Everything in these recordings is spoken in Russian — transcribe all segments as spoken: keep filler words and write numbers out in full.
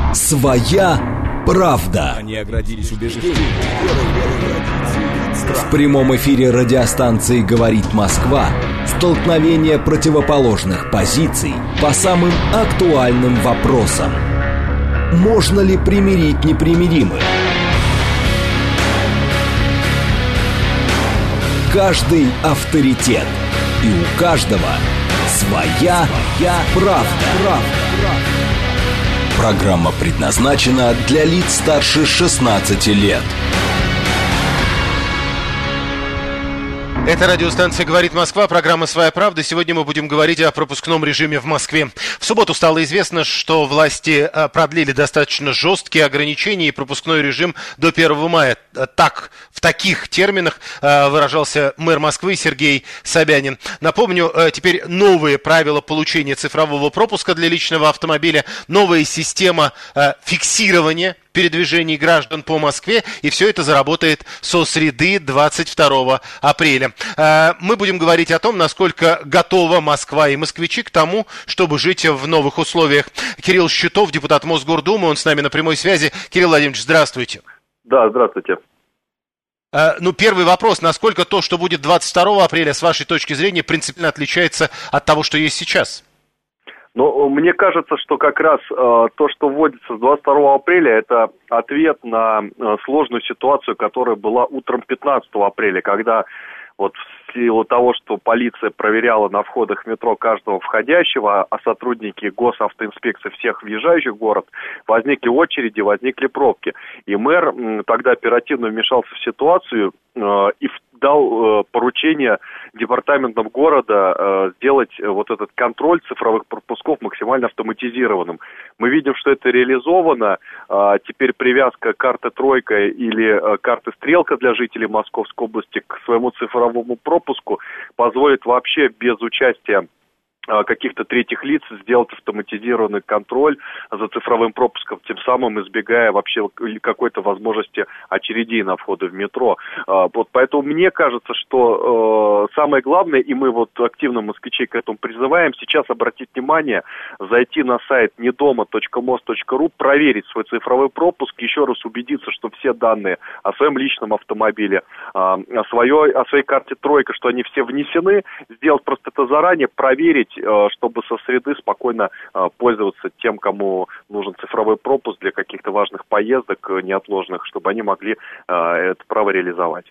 Своя правда. Они оградились убеждением. В прямом эфире радиостанции «Говорит Москва» столкновение противоположных позиций по самым актуальным вопросам. Можно ли примирить непримиримых? Каждый авторитет. И у каждого своя, своя правда. правда. Программа предназначена для лиц старше шестнадцати лет. Это радиостанция «Говорит Москва», программа «Своя правда». Сегодня мы будем говорить о пропускном режиме в Москве. В субботу стало известно, что власти продлили достаточно жесткие ограничения и пропускной режим до первого мая. Так, в таких терминах выражался мэр Москвы Сергей Собянин. Напомню, теперь новые правила получения цифрового пропуска для личного автомобиля, новая система фиксирования передвижений граждан по Москве, и все это заработает со среды двадцать второго апреля. Мы будем говорить о том, насколько готова Москва и москвичи к тому, чтобы жить в новых условиях. Кирилл Щитов, депутат Мосгордумы, он с нами на прямой связи. Кирилл Владимирович, здравствуйте. Да, здравствуйте. Ну, первый вопрос. Насколько то, что будет двадцать второго апреля, с вашей точки зрения, принципиально отличается от того, что есть сейчас? Ну, мне кажется, что как раз э, то, что вводится с двадцать второго апреля, это ответ на э, сложную ситуацию, которая была утром пятнадцатого апреля, когда вот в силу того, что полиция проверяла на входах в метро каждого входящего, а сотрудники госавтоинспекции всех въезжающих в город, возникли очереди, возникли пробки. И мэр м, тогда оперативно вмешался в ситуацию э, и в дал э, поручение департаментам города э, сделать э, вот этот контроль цифровых пропусков максимально автоматизированным. Мы видим, что это реализовано. Э, теперь привязка карты «Тройка» или э, карты «Стрелка» для жителей Московской области к своему цифровому пропуску позволит вообще без участия каких-то третьих лиц сделать автоматизированный контроль за цифровым пропуском, тем самым избегая вообще какой-то возможности очередей на входы в метро. Вот поэтому мне кажется, что э, самое главное, и мы вот активно москвичей к этому призываем, сейчас обратить внимание, зайти на сайт недома точка мос точка ру, проверить свой цифровой пропуск, еще раз убедиться, что все данные о своем личном автомобиле, э, о, своей, о своей карте «Тройка», что они все внесены, сделать просто это заранее, проверить, чтобы со среды спокойно пользоваться тем, кому нужен цифровой пропуск для каких-то важных поездок неотложных, чтобы они могли это право реализовать.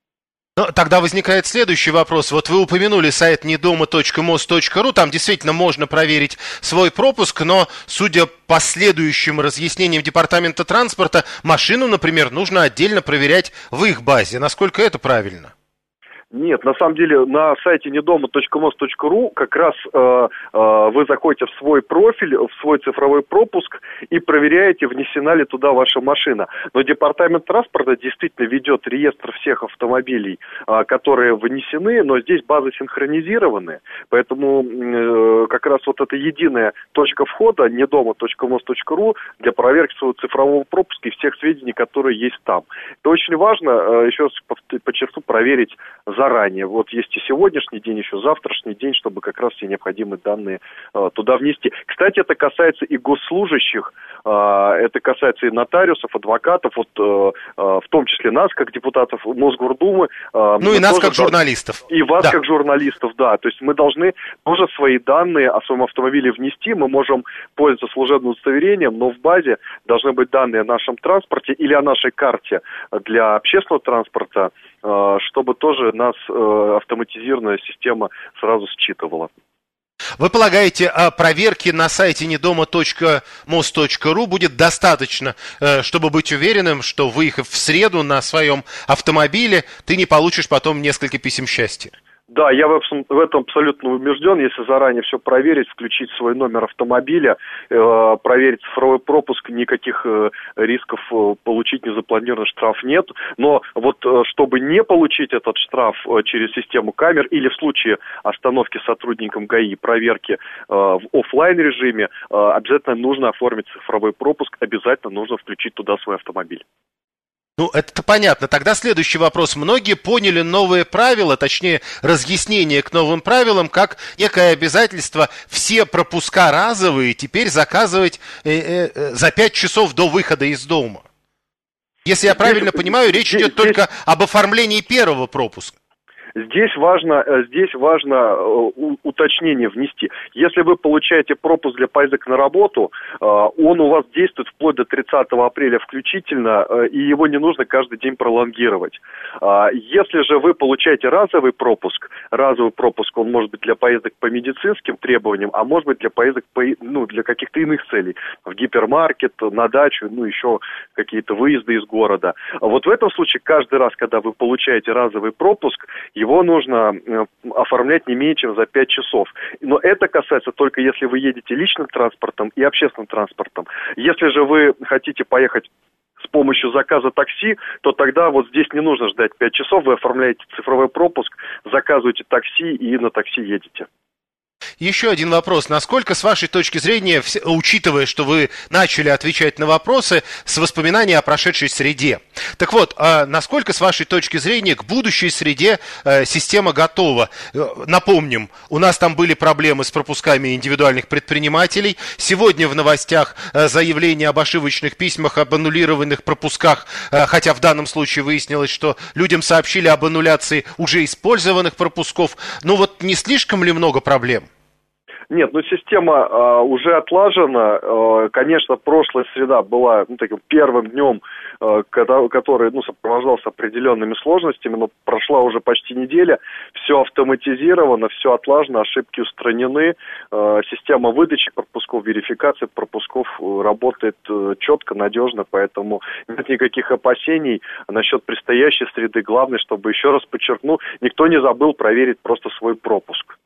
Ну, тогда возникает следующий вопрос. Вот вы упомянули сайт недома точка мос точка ру, там действительно можно проверить свой пропуск, но, судя по следующим разъяснениям департамента транспорта, машину, например, нужно отдельно проверять в их базе. Насколько это правильно? Нет, на самом деле на сайте недома точка мос точка ру как раз э, э, вы заходите в свой профиль, в свой цифровой пропуск и проверяете, внесена ли туда ваша машина. Но департамент транспорта действительно ведет реестр всех автомобилей, э, которые внесены, но здесь базы синхронизированы. Поэтому э, как раз вот эта единая точка входа недома точка мос точка ру для проверки своего цифрового пропуска и всех сведений, которые есть там. Это очень важно, э, еще раз подчеркну, проверить заранее. Вот есть и сегодняшний день, еще завтрашний день, чтобы как раз все необходимые данные э, туда внести. Кстати, это касается и госслужащих, э, это касается и нотариусов, адвокатов, вот э, э, в том числе нас, как депутатов Мосгордумы. Э, ну и нас, как журналистов. И вас, да. как журналистов, да. То есть мы должны тоже свои данные о своем автомобиле внести. Мы можем пользоваться служебным удостоверением, но в базе должны быть данные о нашем транспорте или о нашей карте для общественного транспорта, э, чтобы тоже нас э, автоматизированная система сразу считывала. Вы полагаете, проверки на сайте недома точка мос точка ру будет достаточно, чтобы быть уверенным, что, выехав в среду на своем автомобиле, ты не получишь потом несколько писем счастья? Да, я в этом абсолютно убежден. Если заранее все проверить, включить свой номер автомобиля, э, проверить цифровой пропуск, никаких э, рисков э, получить незапланированный штраф нет. Но вот э, чтобы не получить этот штраф э, через систему камер или в случае остановки сотрудникам ГАИ, проверки э, в офлайн режиме, э, обязательно нужно оформить цифровой пропуск, обязательно нужно включить туда свой автомобиль. Ну, это понятно. Тогда следующий вопрос. Многие поняли новые правила, точнее, разъяснение к новым правилам, как некое обязательство все пропуска разовые теперь заказывать э, э, за пять часов до выхода из дома. Если я правильно здесь, понимаю, речь здесь, идет здесь... только об оформлении первого пропуска. Здесь важно, здесь важно уточнение внести. Если вы получаете пропуск для поездок на работу, он у вас действует вплоть до тридцатого апреля включительно, и его не нужно каждый день пролонгировать. Если же вы получаете разовый пропуск, разовый пропуск, он может быть для поездок по медицинским требованиям, а может быть для поездок по, ну, для каких-то иных целей, в гипермаркет, на дачу, ну, еще какие-то выезды из города. Вот в этом случае каждый раз, когда вы получаете разовый пропуск, его нужно оформлять не менее чем за пять часов. Но это касается только если вы едете личным транспортом и общественным транспортом. Если же вы хотите поехать с помощью заказа такси, то тогда вот здесь не нужно ждать пять часов, вы оформляете цифровой пропуск, заказываете такси и на такси едете. Еще один вопрос. Насколько, с вашей точки зрения, учитывая, что вы начали отвечать на вопросы с воспоминания о прошедшей среде, так вот, насколько, с вашей точки зрения, к будущей среде система готова? Напомним, у нас там были проблемы с пропусками индивидуальных предпринимателей. Сегодня в новостях заявление об ошибочных письмах, об аннулированных пропусках, хотя в данном случае выяснилось, что людям сообщили об аннуляции уже использованных пропусков. Ну вот не слишком ли много проблем? Нет, ну система э, уже отлажена. Э, конечно, прошлая среда была ну, таким первым днем, э, когда, который ну, сопровождался определенными сложностями, но прошла уже почти неделя. Все автоматизировано, все отлажено, ошибки устранены. Э, система выдачи пропусков, верификации пропусков работает э, четко, надежно, поэтому нет никаких опасений насчет предстоящей среды. Главное, чтобы, еще раз подчеркну, никто не забыл проверить просто свой пропуск.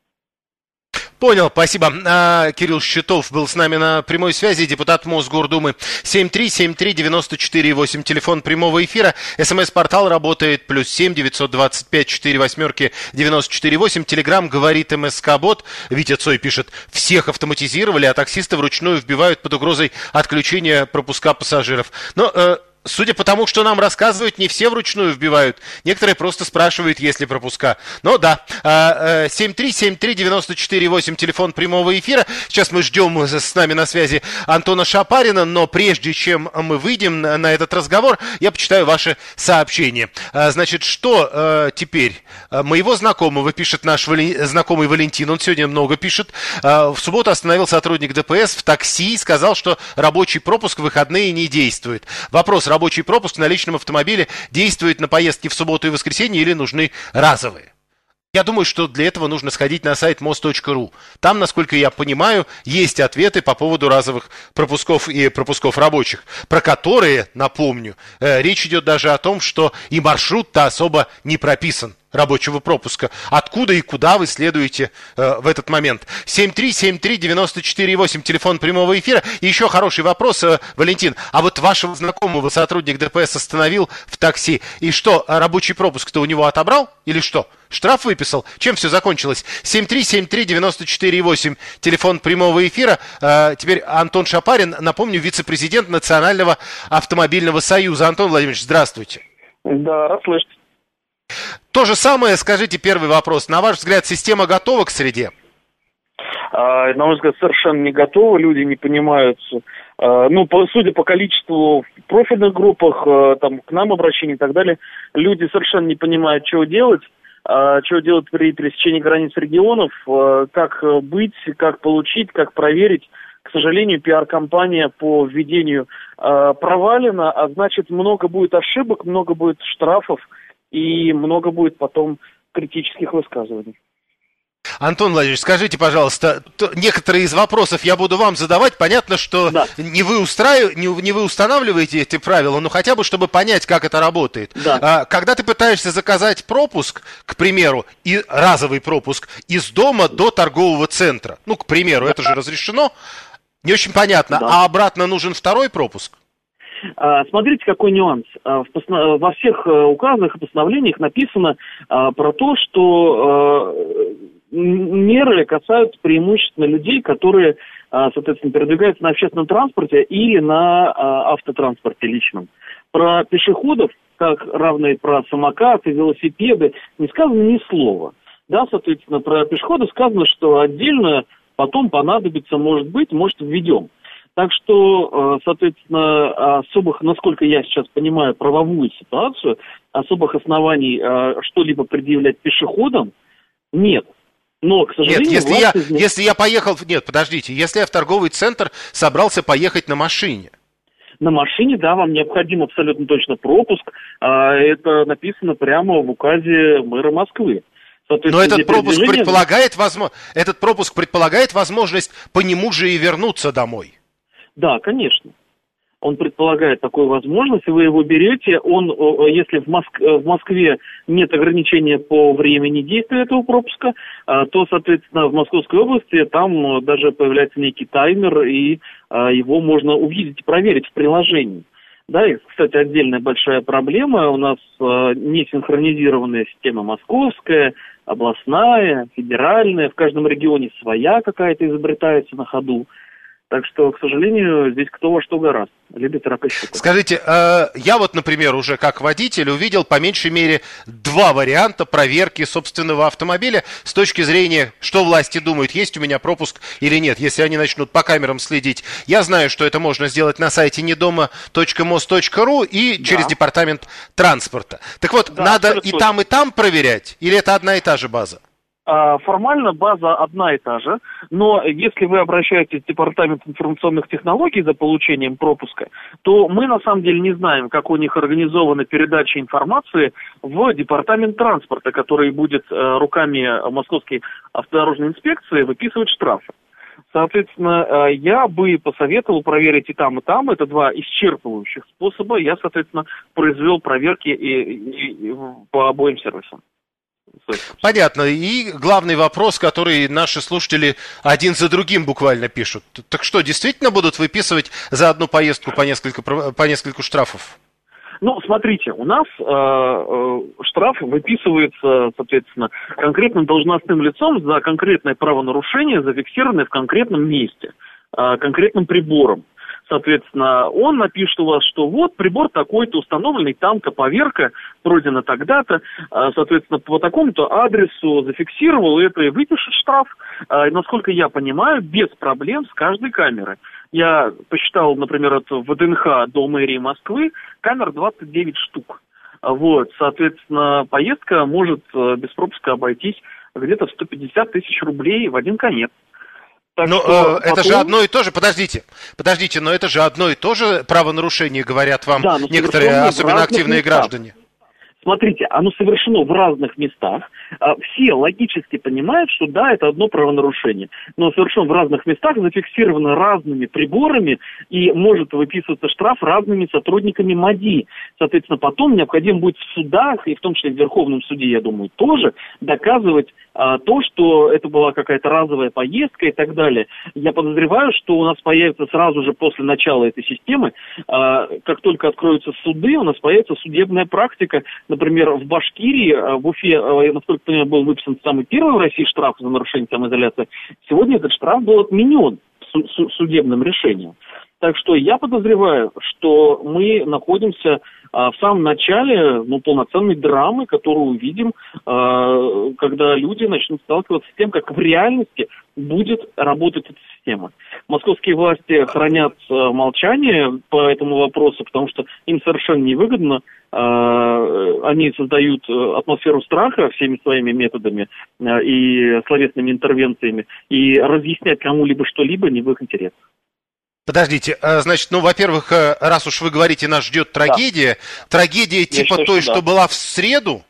Понял, спасибо. А, Кирилл Щитов был с нами на прямой связи, депутат Мосгордумы. семь три семь три девяносто четыре восемь, телефон прямого эфира. СМС-портал работает, плюс семь девятьсот двадцать пять четыре восьмерки девяносто четыре восемь. Телеграм говорит МСК-бот. Витя Цой пишет, всех автоматизировали, а таксисты вручную вбивают под угрозой отключения пропуска пассажиров. Но... Э, Судя по тому, что нам рассказывают, не все вручную вбивают. Некоторые просто спрашивают, есть ли пропуска. Но да, семь три семь три девяносто четыре восемь, телефон прямого эфира. Сейчас мы ждем с нами на связи Антона Шапарина, но прежде чем мы выйдем на этот разговор, я почитаю ваше сообщение. Значит, что теперь? Моего знакомого, пишет наш знакомый Валентин, он сегодня много пишет. В субботу остановил сотрудник ДПС в такси и сказал, что рабочий пропуск в выходные не действует. Вопрос: рабочий пропуск на личном автомобиле действует на поездки в субботу и воскресенье или нужны разовые? Я думаю, что для этого нужно сходить на сайт мост точка ру. Там, насколько я понимаю, есть ответы по поводу разовых пропусков и пропусков рабочих, про которые, напомню, э, речь идет даже о том, что и маршрут-то особо не прописан рабочего пропуска. Откуда и куда вы следуете э, в этот момент? семь три семь три девяносто четыре восемь, телефон прямого эфира. И еще хороший вопрос, э, Валентин. А вот вашего знакомого сотрудник ДПС остановил в такси. И что, рабочий пропуск-то у него отобрал? Или что? Штраф выписал? Чем все закончилось? семь три семь три девяносто четыре восемь, телефон прямого эфира. Э, теперь Антон Шапарин, напомню, вице-президент Национального автомобильного союза. Антон Владимирович, здравствуйте. Да, слышите. То же самое, скажите, первый вопрос. На ваш взгляд, система готова к среде? А, на мой взгляд, совершенно не готова. Люди не понимают. А, ну, по, судя по количеству в профильных группах, а, там, к нам обращений и так далее, люди совершенно не понимают, что делать. А, что делать при пересечении границ регионов, а, как быть, как получить, как проверить. К сожалению, пиар-компания по введению а, провалена, а значит, много будет ошибок, много будет штрафов. И много будет потом критических высказываний. Антон Владимирович, скажите, пожалуйста, некоторые из вопросов я буду вам задавать. Понятно, что да. не, вы устраив... не, не вы устанавливаете эти правила, но хотя бы, чтобы понять, как это работает. Да. А, когда ты пытаешься заказать пропуск, к примеру, и разовый пропуск из дома до торгового центра, ну, к примеру, да. это же разрешено, не очень понятно, да. а обратно нужен второй пропуск? Смотрите, какой нюанс. Во всех указах и постановлениях написано про то, что меры касаются преимущественно людей, которые соответственно, передвигаются на общественном транспорте или на автотранспорте личном. Про пешеходов, как равно и про самокаты, велосипеды, не сказано ни слова. Да, соответственно, про пешеходов сказано, что отдельно потом понадобится, может быть, может, введем. Так что, соответственно, особых, насколько я сейчас понимаю правовую ситуацию, особых оснований что-либо предъявлять пешеходам нет. Но, к сожалению, нет, если я, из... если я поехал... Нет, подождите, если я в торговый центр собрался поехать на машине. На машине, да, вам необходим абсолютно точно пропуск. Это написано прямо в указе мэра Москвы. Но этот пропуск предполагает возможно... этот пропуск предполагает возможность по нему же и вернуться домой. Да, конечно. Он предполагает такую возможность, вы его берете, он, если в, Моск... в Москве нет ограничения по времени действия этого пропуска, то, соответственно, в Московской области там даже появляется некий таймер, и его можно увидеть и проверить в приложении. Да, и, кстати, отдельная большая проблема, у нас не синхронизированная система московская, областная, федеральная, в каждом регионе своя какая-то изобретается на ходу. Так что, к сожалению, здесь кто во что гораст. Любит рак и щука. Скажите, э, я вот, например, уже как водитель увидел по меньшей мере два варианта проверки собственного автомобиля с точки зрения, что власти думают, есть у меня пропуск или нет, если они начнут по камерам следить. Я знаю, что это можно сделать на сайте недома точка мос точка ру и да. через департамент транспорта. Так вот, да, надо и там, и там проверять, или это одна и та же база? Формально база одна и та же, но если вы обращаетесь в Департамент информационных технологий за получением пропуска, то мы на самом деле не знаем, как у них организована передача информации в Департамент транспорта, который будет руками Московской автодорожной инспекции выписывать штрафы. Соответственно, я бы посоветовал проверить и там, и там. Это два исчерпывающих способа. Я, соответственно, произвел проверки и, и, и по обоим сервисам. Понятно. И главный вопрос, который наши слушатели один за другим буквально пишут. Так что, действительно будут выписывать за одну поездку по несколько, по несколько штрафов? Ну, смотрите, у нас э, э, штраф выписывается, соответственно, конкретным должностным лицом за конкретное правонарушение, зафиксированное в конкретном месте, э, конкретным прибором. Соответственно, он напишет у вас, что вот прибор такой-то, установленный там-то, поверка, пройдена тогда-то, соответственно, по такому-то адресу зафиксировал это и выпишет штраф. И, насколько я понимаю, без проблем с каждой камеры. Я посчитал, например, от ВДНХ до мэрии Москвы камер двадцать девять штук. Вот, соответственно, поездка может без пропуска обойтись где-то в сто пятьдесят тысяч рублей в один конец. Так но э, это потом... же одно и то же, подождите, подождите, но это же одно и то же правонарушение, говорят вам да, некоторые, особенно активные местах. Граждане. Смотрите, оно совершено в разных местах. Все логически понимают, что да, это одно правонарушение. Но совершено в разных местах, зафиксировано разными приборами и может выписываться штраф разными сотрудниками МАДИ. Соответственно, потом необходимо будет в судах, и в том числе в Верховном суде, я думаю, тоже доказывать а, то, что это была какая-то разовая поездка и так далее. Я подозреваю, что у нас появится сразу же после начала этой системы, а, как только откроются суды, у нас появится судебная практика. Например, в Башкирии, в Уфе, я, насколько понимаю, был выписан самый первый в России штраф за нарушение самоизоляции. Сегодня этот штраф был отменен судебным решением. Так что я подозреваю, что мы находимся а, в самом начале ну, полноценной драмы, которую увидим, а, когда люди начнут сталкиваться с тем, как в реальности будет работать эта система. Московские власти хранят а, молчание по этому вопросу, потому что им совершенно невыгодно. А, они создают атмосферу страха всеми своими методами а, и словесными интервенциями, и разъяснять кому-либо что-либо не в их интересах. Подождите, значит, ну, во-первых, раз уж вы говорите, нас ждет трагедия, да. трагедия типа считаю, той, что, что да. была в среду?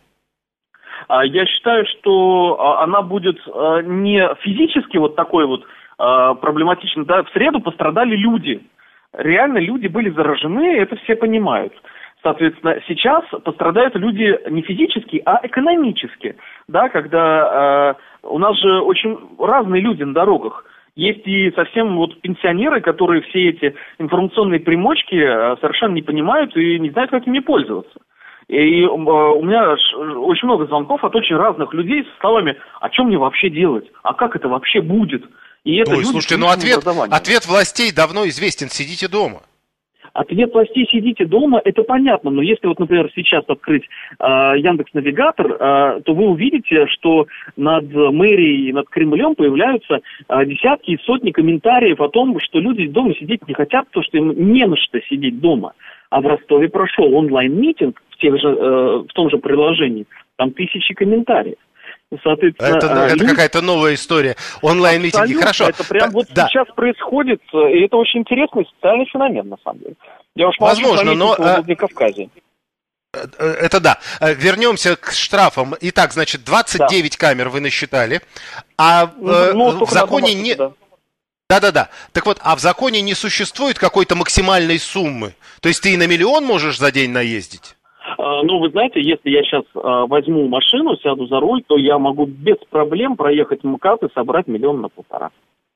Я считаю, что она будет не физически вот такой вот проблематичной, да, в среду пострадали люди. Реально люди были заражены, это все понимают. Соответственно, сейчас пострадают люди не физически, а экономически, да, когда э, у нас же очень разные люди на дорогах. Есть и совсем вот пенсионеры, которые все эти информационные примочки совершенно не понимают и не знают, как ими пользоваться. И у меня очень много звонков от очень разных людей со словами: а что мне вообще делать? А как это вообще будет? И это Ой, слушайте, ну ответ, ответ властей давно известен, сидите дома. Ответ властей «сидите дома» — это понятно, но если вот, например, сейчас открыть э, Яндекс.Навигатор, э, то вы увидите, что над мэрией, над Кремлем появляются э, десятки и сотни комментариев о том, что люди дома сидеть не хотят, потому что им не на что сидеть дома. А в Ростове прошел онлайн-митинг в, тех же, э, в том же приложении, там тысячи комментариев. Соответственно, это это люди... какая-то новая история. Онлайн-митинги. Хорошо. Это прям вот да. сейчас происходит, и это очень интересный социальный феномен, на самом деле. Я уж Возможно, но... в Владикавказе. Это да. Вернемся к штрафам. Итак, значит, двадцать девять да. камер вы насчитали, а ну, ну, в законе не... Да. Да-да-да. Так вот, а в законе не существует какой-то максимальной суммы? То есть ты и на миллион можешь за день наездить? Ну, вы знаете, если я сейчас а, возьму машину, сяду за руль, то я могу без проблем проехать МКАД и собрать миллион на полтора.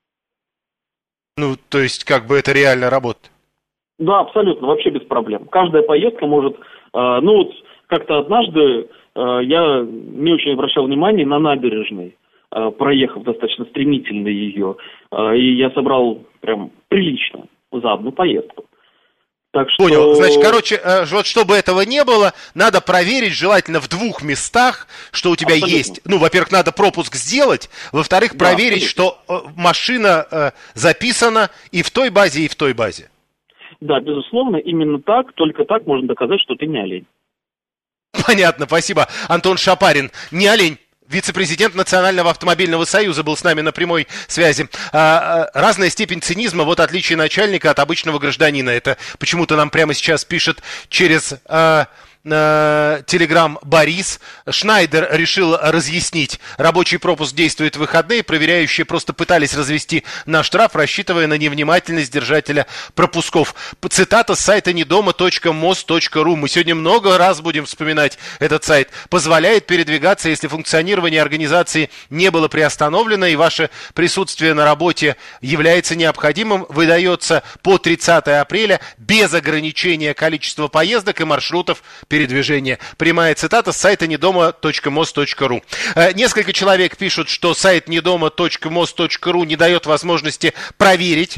Ну, то есть, как бы это реально работает? Да, абсолютно, вообще без проблем. Каждая поездка может... А, ну, вот как-то однажды а, я не очень обращал внимания на набережной, а, проехав достаточно стремительно ее, а, и я собрал прям прилично за одну поездку. Так что... Понял. Значит, короче, вот чтобы этого не было, надо проверить, желательно в двух местах, что у тебя абсолютно. Есть. Ну, во-первых, надо пропуск сделать, во-вторых, да, проверить, абсолютно. Что машина записана и в той базе, и в той базе. Да, безусловно, именно так, только так можно доказать, что ты не олень. Понятно, спасибо. Антон Шапарин, не олень. Вице-президент Национального автомобильного союза был с нами на прямой связи. А, а, разная степень цинизма, вот отличие начальника от обычного гражданина. Это почему-то нам прямо сейчас пишет через а, а, телеграм Борис. Шнайдер решил разъяснить. Рабочий пропуск действует в выходные. Проверяющие просто пытались развести на штраф, рассчитывая на невнимательность держателя пропусков. Цитата с сайта недома точка мос точка ру. Мы сегодня много раз будем вспоминать этот сайт. Позволяет передвигаться, если функционирование организации не было приостановлено и ваше присутствие на работе является необходимым. Выдается по тридцатое апреля без ограничения количества поездок и маршрутов передвижения. Прямая цитата с сайта недома точка мос точка ру. Несколько человек пишут, что сайт недома точка мос точка ру не дает возможности проверить,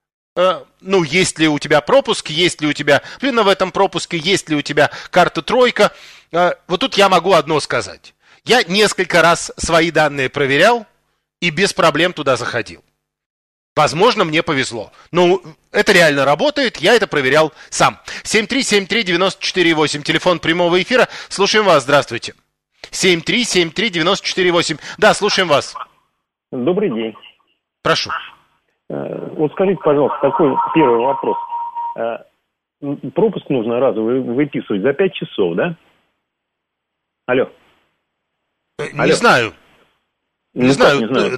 ну, есть ли у тебя пропуск, есть ли у тебя плюна в этом пропуске, есть ли у тебя карта тройка. Вот тут я могу одно сказать. Я несколько раз свои данные проверял и без проблем туда заходил. Возможно, мне повезло. Но это реально работает, я это проверял сам. семь три семь три девять четыре восемь, телефон прямого эфира. Слушаем вас, здравствуйте. семь три семь три девять четыре восемь. Да, слушаем вас. Добрый день. Прошу. Вот скажите, пожалуйста, такой первый вопрос. Пропуск нужно разово выписывать за пять часов, да? Алло. Не Алло. знаю. Не ну, знаю. Не знаю.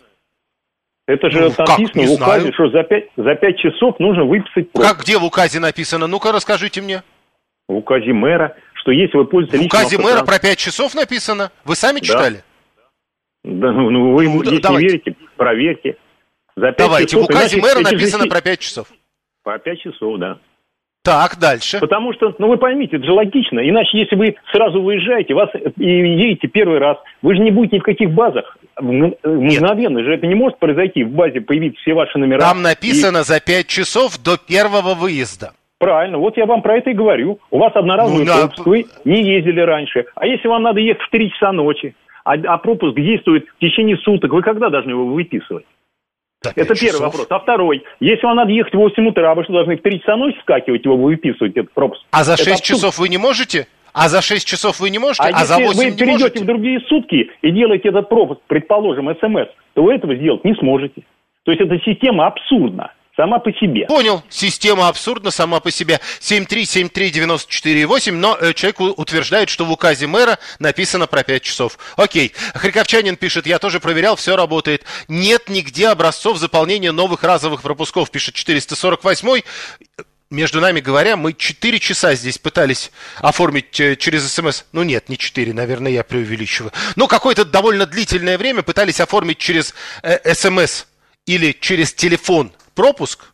Это же ну, там как? написано Не в указе, знаю. что за пять, за пять часов нужно выписать пропуск. Как, где в указе написано? Ну-ка, расскажите мне. В указе мэра, что если вы пользуетесь личным В указе мэра про пять часов написано? Вы сами да. читали? Да, ну вы, ну, если давайте. верите, проверьте. За пять давайте, часов, в указе иначе, мэра написано же... про пять часов. По пять часов, да. Так, дальше. Потому что, ну вы поймите, это же логично. Иначе, если вы сразу выезжаете, вас и едете первый раз, вы же не будете ни в каких базах. Мгновенно же это не может произойти. В базе появиться все ваши номера. Там написано и... за пять часов до первого выезда. Правильно, вот я вам про это и говорю. У вас одноразовый ну, пропуск, да. вы не ездили раньше. А если вам надо ехать в три часа ночи, а, а пропуск действует в течение суток, вы когда должны его выписывать? Это первый часов. Вопрос. А второй, если вам надо ехать в восемь утра, вы что, должны в три часа ночи вскакивать его, выписывать этот пропуск? А за шесть абсурд. часов вы не можете? А за шесть часов вы не можете? А, а если за восемь вы не перейдете можете? в другие сутки и делаете этот пропуск, предположим, СМС, то вы этого сделать не сможете. То есть эта система абсурдна сама по себе. Понял. Система абсурдна сама по себе. семь три семь три девять четыре восемь, но э, человек утверждает, что в указе мэра написано про пять часов. Окей. Харьковчанин пишет, я тоже проверял, все работает. Нет нигде образцов заполнения новых разовых пропусков, пишет четыреста сорок восемь. Между нами говоря, мы четыре часа здесь пытались оформить э, через СМС. Ну нет, не четыре, наверное, я преувеличиваю. Но какое-то довольно длительное время пытались оформить через э, СМС или через телефон пропуск,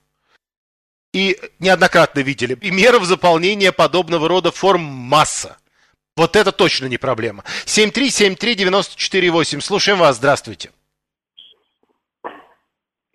и неоднократно видели. И меров заполнения подобного рода форм масса. Вот это точно не проблема. семь три семь три девять четыре восемь. Слушаем вас. Здравствуйте.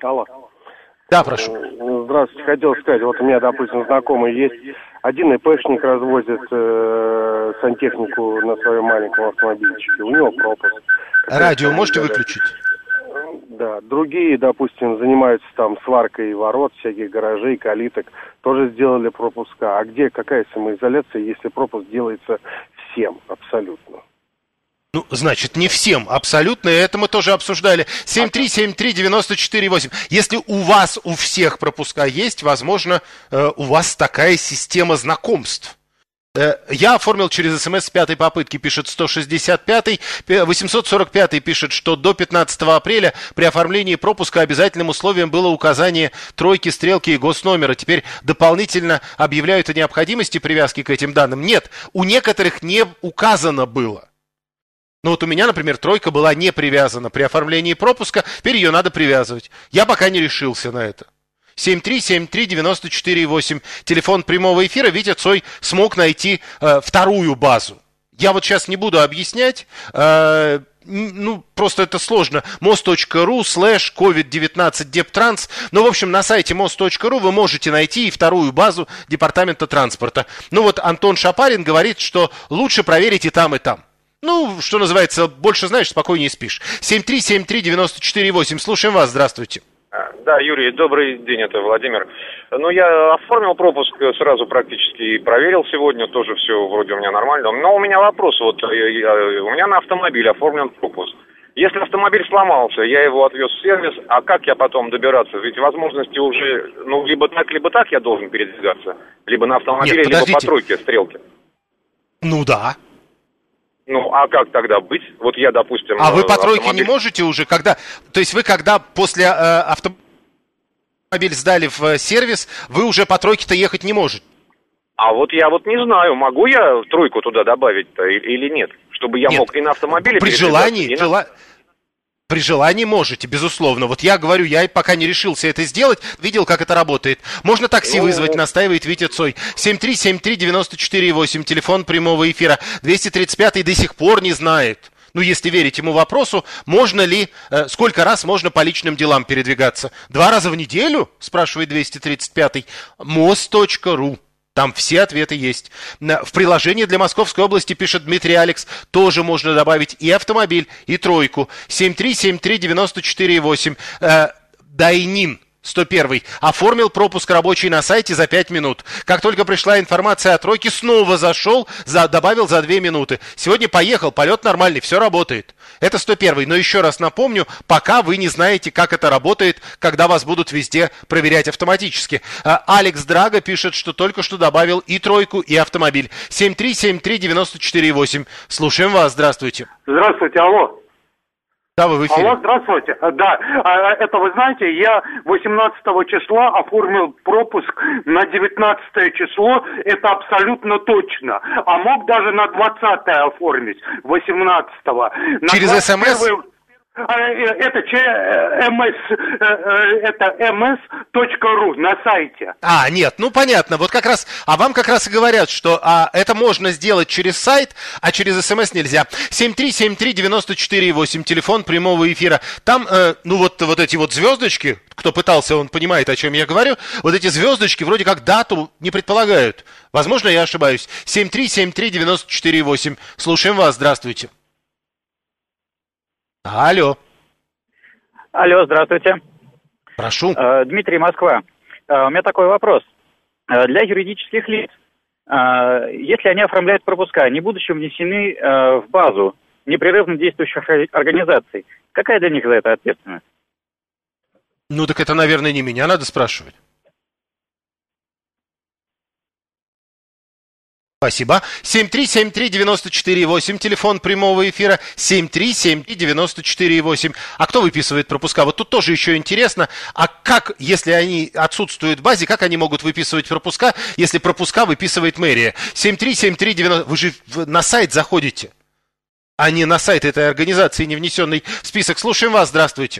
Алло. Да, прошу. Здравствуйте. Хотел сказать, вот у меня, допустим, знакомый есть. Один ИПшник развозит э, сантехнику на своем маленьком автомобильчике. У него пропуск. Радио можете выключить? Да. Другие, допустим, занимаются там сваркой ворот, всяких гаражей, калиток. Тоже сделали пропуска. А где, какая самоизоляция, если пропуск делается всем абсолютно? Ну, значит, не всем абсолютно, и это мы тоже обсуждали. семь три семь три девять четыре восемь. Если у вас у всех пропуска есть, возможно, э, у вас такая система знакомств. Э, я оформил через СМС с пятой попытки, пишет сто шестьдесят пятый. восемьсот сорок пятый пишет, что до пятнадцатого апреля при оформлении пропуска обязательным условием было указание тройки, стрелки и госномера. Теперь дополнительно объявляют о необходимости привязки к этим данным. Нет, у некоторых не указано было. Ну вот у меня, например, тройка была не привязана при оформлении пропуска, теперь ее надо привязывать. Я пока не решился на это. семь три семь три девять четыре восемь, телефон прямого эфира. Витя Цой смог найти э, вторую базу. Я вот сейчас не буду объяснять, э, ну просто это сложно. мост.ру слэш ковид девятнадцать дептранс. Ну, в общем, на сайте мост.ру вы можете найти и вторую базу департамента транспорта. Ну вот Антон Шапарин говорит, что лучше проверить и там, и там. Ну, что называется, больше знаешь, спокойнее спишь. семь три семь три девять четыре восемь. Слушаем вас, здравствуйте. Да, Юрий, добрый день, это Владимир. Ну, я оформил пропуск сразу практически и проверил сегодня, тоже все вроде у меня нормально. Но у меня вопрос, вот у меня на автомобиле оформлен пропуск. Если автомобиль сломался, я его отвез в сервис, а как я потом добираться? Ведь возможности уже, ну, либо так, либо так я должен передвигаться, либо на автомобиле, Нет, либо по тройке, стрелке. Ну да. Ну, а как тогда быть? Вот я, допустим... А вы по тройке автомобиль... не можете уже, когда... То есть вы, когда после э, автомобиля сдали в сервис, вы уже по тройке-то ехать не можете? А вот я вот не знаю, могу я тройку туда добавить-то или нет? Чтобы я нет. мог и на автомобиле... При желании... И на... Жела... При желании можете, безусловно. Вот я говорю, я пока не решился это сделать, видел, как это работает. Можно такси ну... вызвать, настаивает Витя Цой. семь три семь три девять четыре восемь, телефон прямого эфира. двести тридцать пятый до сих пор не знает. Ну, если верить ему вопросу, можно ли, э, сколько раз можно по личным делам передвигаться? Два раза в неделю, спрашивает двести тридцать пятый. мост.ру. Там все ответы есть. В приложении для Московской области, пишет Дмитрий Алекс, тоже можно добавить и автомобиль, и тройку. семь три семь три девять четыре восемь. Э, Дайнин. сто первый. Оформил пропуск рабочий на сайте за пять минут. Как только пришла информация о тройке, снова зашел, за, добавил за две минуты. Сегодня поехал, полет нормальный, все работает. Это сто первый. Но еще раз напомню, пока вы не знаете, как это работает, когда вас будут везде проверять автоматически. Алекс Драго пишет, что только что добавил и тройку, и автомобиль. семь три семь три девять четыре восемь. Слушаем вас, здравствуйте. Здравствуйте, алло. Да, вы в эфире. Алло, здравствуйте. Да, это вы знаете, я восемнадцатого числа оформил пропуск на девятнадцатое число, это абсолютно точно. А мог даже на двадцатое оформить, восемнадцатого. Через СМС? Это МС, это эм эс точка ру на сайте. А, нет, ну понятно, вот как раз, а вам как раз и говорят, что а, это можно сделать через сайт, а через СМС нельзя. семь три семь три девять четыре восемь, телефон прямого эфира. Там, э, ну вот, вот эти вот звездочки, кто пытался, он понимает, о чем я говорю, вот эти звездочки вроде как дату не предполагают. Возможно, я ошибаюсь. семь три семь три девять четыре восемь. Слушаем вас, здравствуйте. Алло. Алло, здравствуйте. Прошу. Дмитрий, Москва. У меня такой вопрос. Для юридических лиц, если они оформляют пропуска, не будучи внесены в базу непрерывно действующих организаций, какая для них за это ответственность? Ну так это, наверное, не меня надо спрашивать. Спасибо. семь три семь три девять четыре восемь, телефон прямого эфира семь три семь три девять четыре восемь. А кто выписывает пропуска? Вот тут тоже еще интересно, а как, если они отсутствуют в базе, как они могут выписывать пропуска, если пропуска выписывает мэрия? семь три семь три девять... Вы же на сайт заходите, а не на сайт этой организации, не внесенный в список. Слушаем вас, здравствуйте.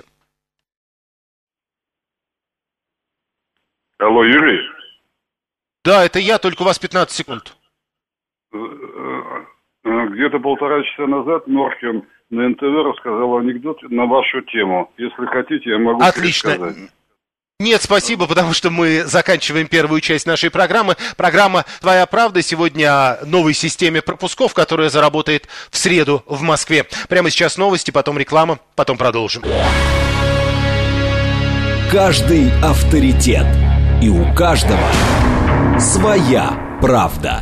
Алло, Юрий? Да, это я, только у вас пятнадцать секунд. Где-то полтора часа назад Норхен на эн тэ вэ рассказал анекдот на вашу тему. Если хотите, я могу Отлично. пересказать. Нет, спасибо, потому что мы заканчиваем первую часть нашей программы. Программа «Твоя правда» сегодня о новой системе пропусков, которая заработает в среду в Москве. Прямо сейчас новости, потом реклама, потом продолжим. Каждый авторитет. И у каждого своя правда.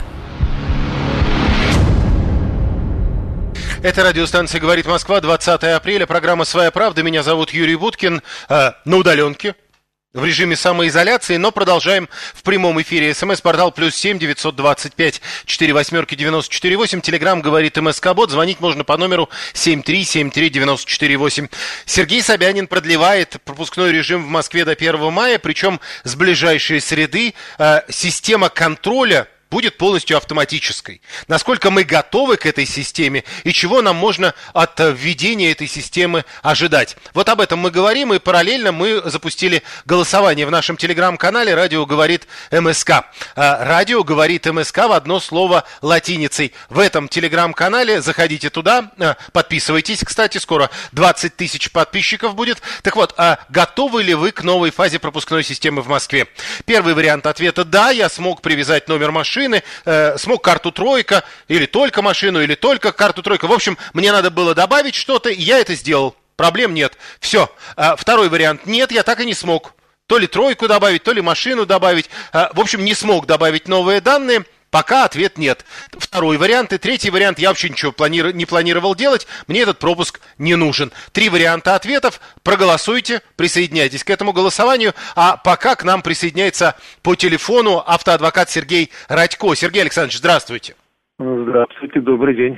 Это радиостанция «Говорит Москва», двадцатое апреля, программа «Своя правда». Меня зовут Юрий Буткин, э, на удаленке, в режиме самоизоляции, но продолжаем в прямом эфире. СМС-портал плюс семь девятьсот двадцать пять четыре восьмерки девяносто четыре восемь. Телеграм говорит МСК-бот. Звонить можно по номеру семь три семь три девяносто четыре восемь. Сергей Собянин продлевает пропускной режим в Москве до первого мая, причем с ближайшей среды э, система контроля будет полностью автоматической. Насколько мы готовы к этой системе и чего нам можно от введения этой системы ожидать. Вот об этом мы говорим, и параллельно мы запустили голосование в нашем телеграм-канале «Радио говорит МСК». «Радио говорит МСК» в одно слово латиницей. В этом телеграм-канале заходите туда, подписывайтесь, кстати, скоро двадцать тысяч подписчиков будет. Так вот, а готовы ли вы к новой фазе пропускной системы в Москве? Первый вариант ответа – да, я смог привязать номер машины, Э, смог карту тройка, или только машину, или только карту тройка. В общем, мне надо было добавить что-то, и я это сделал. Проблем нет. Все. А, второй вариант. Нет, я так и не смог. То ли тройку добавить, то ли машину добавить. А, в общем, не смог добавить новые данные. Пока ответ нет. Второй вариант и третий вариант. Я вообще ничего плани- не планировал делать. Мне этот пропуск не нужен. Три варианта ответов. Проголосуйте, присоединяйтесь к этому голосованию. А пока к нам присоединяется по телефону автоадвокат Сергей Радько. Сергей Александрович, здравствуйте. Здравствуйте, добрый день.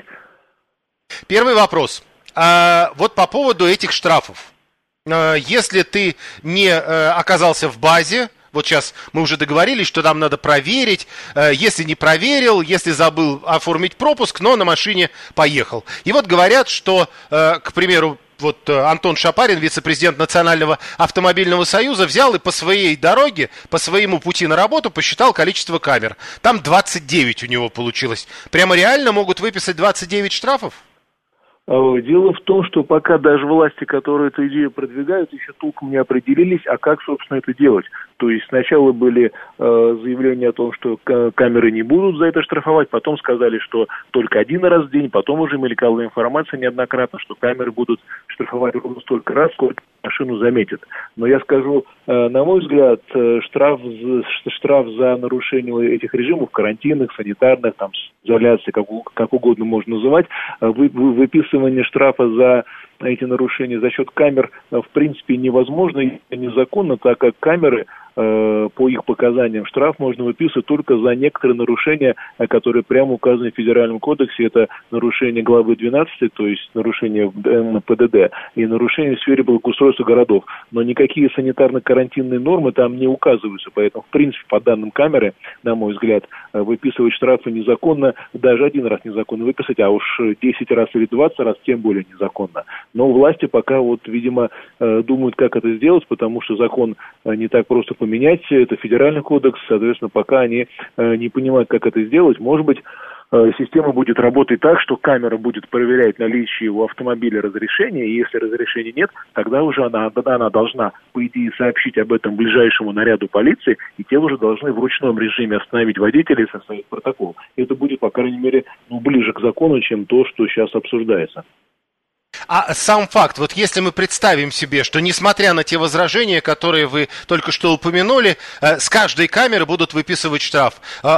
Первый вопрос. А, вот по поводу этих штрафов. А, если ты не а, оказался в базе, вот сейчас мы уже договорились, что там надо проверить. Если не проверил, если забыл оформить пропуск, но на машине поехал. И вот говорят, что, к примеру, вот Антон Шапарин, вице-президент Национального автомобильного союза, взял и по своей дороге, по своему пути на работу посчитал количество камер. Там двадцать девять у него получилось. Прямо реально могут выписать двадцать девять штрафов? Дело в том, что пока даже власти, которые эту идею продвигают, еще толком не определились, а как, собственно, это делать. То есть сначала были э, заявления о том, что камеры не будут за это штрафовать, потом сказали, что только один раз в день, потом уже мелькала информация неоднократно, что камеры будут штрафовать ровно столько раз, сколько машину заметят. Но я скажу, э, на мой взгляд, э, штраф, штраф за нарушение этих режимов, карантинных, санитарных, там, изоляции, как, как угодно можно называть, э, вы, вы, выписывание штрафа за эти нарушения за счет камер в принципе невозможно и незаконно, так как камеры э, по их показаниям штраф можно выписывать только за некоторые нарушения, которые прямо указаны в Федеральном кодексе. Это нарушение главы двенадцать, то есть нарушение пэ дэ дэ и нарушение в сфере благоустройства городов. Но никакие санитарно-карантинные нормы там не указываются, поэтому в принципе по данным камеры, на мой взгляд, выписывать штрафы незаконно, даже один раз незаконно выписать, а уж десять раз или двадцать раз тем более незаконно. Но власти пока, вот, видимо, думают, как это сделать, потому что закон не так просто поменять. Это федеральный кодекс, соответственно, пока они не понимают, как это сделать. Может быть, система будет работать так, что камера будет проверять наличие у автомобиля разрешения, и если разрешения нет, тогда уже она, она должна, по идее, сообщить об этом ближайшему наряду полиции, и те уже должны в ручном режиме остановить водителя и составить протокол. Это будет, по крайней мере, ну, ближе к закону, чем то, что сейчас обсуждается. А сам факт, вот если мы представим себе, что несмотря на те возражения, которые вы только что упомянули, с каждой камеры будут выписывать штраф.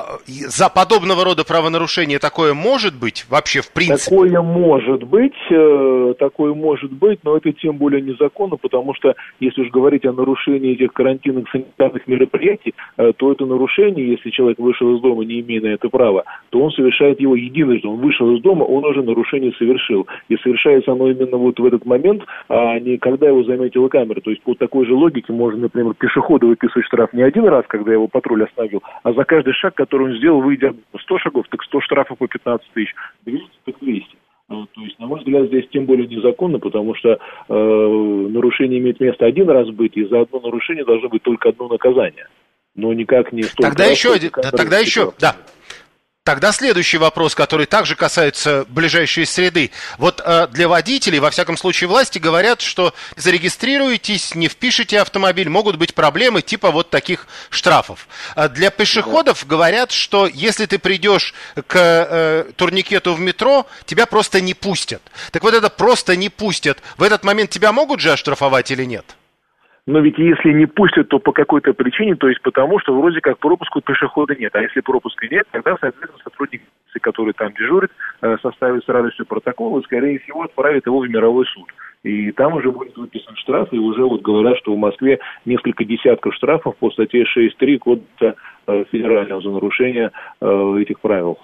За подобного рода правонарушение такое может быть вообще в принципе? Такое может быть, такое может быть, но это тем более незаконно, потому что если уж говорить о нарушении этих карантинных санитарных мероприятий, то это нарушение, если человек вышел из дома, не имея на это права, то он совершает его единожды. Он вышел из дома, он уже нарушение совершил. И совершается оно именно вот в этот момент, а не когда его заметила камера. То есть по такой же логике можно, например, пешеходу выписывать штраф не один раз, когда его патруль остановил, а за каждый шаг, который он сделал, выйдя сто шагов, так сто штрафов по пятнадцать тысяч, двести, так двести. То есть, на мой взгляд, здесь тем более незаконно, потому что э, нарушение имеет место один раз быть, и за одно нарушение должно быть только одно наказание. Но никак не столько. Тогда раз, еще один, да, тогда еще, да. Тогда следующий вопрос, который также касается ближайшей среды. Вот э, для водителей, во всяком случае, власти говорят, что зарегистрируетесь, не впишите автомобиль, могут быть проблемы типа вот таких штрафов. А для пешеходов да. говорят, что если ты придешь к э, турникету в метро, тебя просто не пустят. Так вот это просто не пустят. В этот момент тебя могут же оштрафовать или нет? Но ведь если не пустят, то по какой-то причине, то есть потому, что вроде как пропуска у пешехода нет. А если пропуска нет, тогда, соответственно, сотрудник, который там дежурит, составит с радостью протокол и, скорее всего, отправит его в мировой суд. И там уже будет выписан штраф, и уже вот говорят, что в Москве несколько десятков штрафов по статье шесть три Кодекса федерального за нарушение этих правил.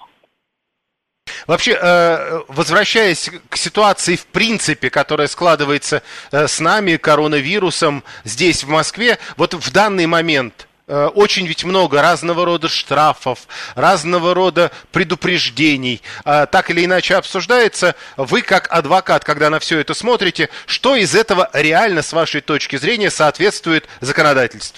Вообще, возвращаясь к ситуации в принципе, которая складывается с нами, коронавирусом, здесь, в Москве, вот в данный момент очень ведь много разного рода штрафов, разного рода предупреждений, так или иначе обсуждается. Вы, как адвокат, когда на все это смотрите, что из этого реально, с вашей точки зрения, соответствует законодательству?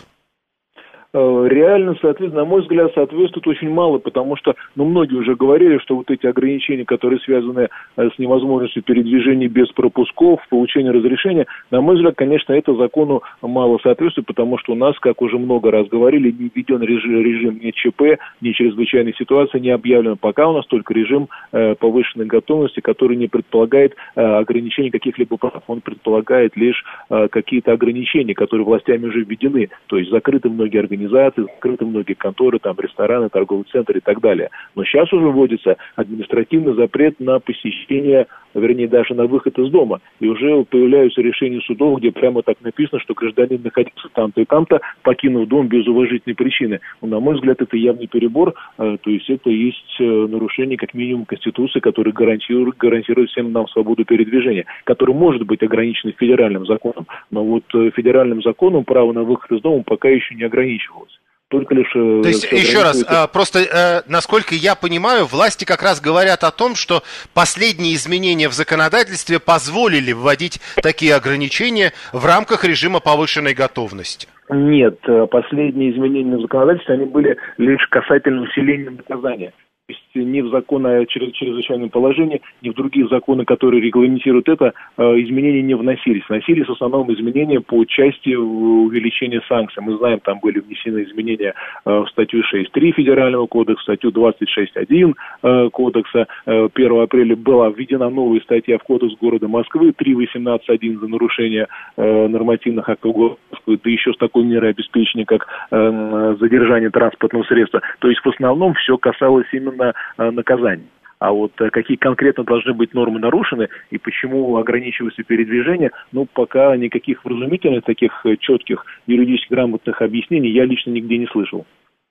Реально, соответственно, на мой взгляд, соответствует очень мало, потому что, ну, многие уже говорили, что вот эти ограничения, которые связаны с невозможностью передвижения без пропусков, получения разрешения, на мой взгляд, конечно, это закону мало соответствует, потому что у нас, как уже много раз говорили, не введен режим, режим ни ЧП, ни чрезвычайной ситуации, не объявлен. Пока у нас только режим э, повышенной готовности, который не предполагает э, ограничений каких-либо прав. Он предполагает лишь э, какие-то ограничения, которые властями уже введены, то есть закрыты многие организации, закрыты многие конторы, там, рестораны, торговый центр и так далее. Но сейчас уже вводится административный запрет на посещение, вернее, даже на выход из дома. И уже появляются решения судов, где прямо так написано, что гражданин находится там-то и там-то, покинув дом без уважительной причины. Но, на мой взгляд, это явный перебор, то есть это есть нарушение, как минимум, Конституции, которое гарантирует, гарантирует всем нам свободу передвижения, которое может быть ограничено федеральным законом. Но вот федеральным законом право на выход из дома пока еще не ограничивалось. Только лишь... То есть, еще раз, просто, насколько я понимаю, власти как раз говорят о том, что последние изменения в законодательстве позволили вводить такие ограничения в рамках режима повышенной готовности. Нет, последние изменения в законодательстве, они были лишь касательно усиления наказания. То есть ни в закон о чрезвычайном положении, ни в другие законы, которые регламентируют это, изменения не вносились. Вносились в основном изменения по части увеличения санкций. Мы знаем, там были внесены изменения в статью шесть три Федерального кодекса, в статью двадцать шесть один Кодекса. первого апреля была введена новая статья в Кодекс города Москвы три восемнадцать один за нарушение нормативных актов города Москвы, да еще с такой мерой обеспечения, как задержание транспортного средства. То есть в основном все касалось именно наказания. А вот какие конкретно должны быть нормы нарушены и почему ограничивается передвижение, ну, пока никаких вразумительных, таких четких юридически грамотных объяснений я лично нигде не слышал.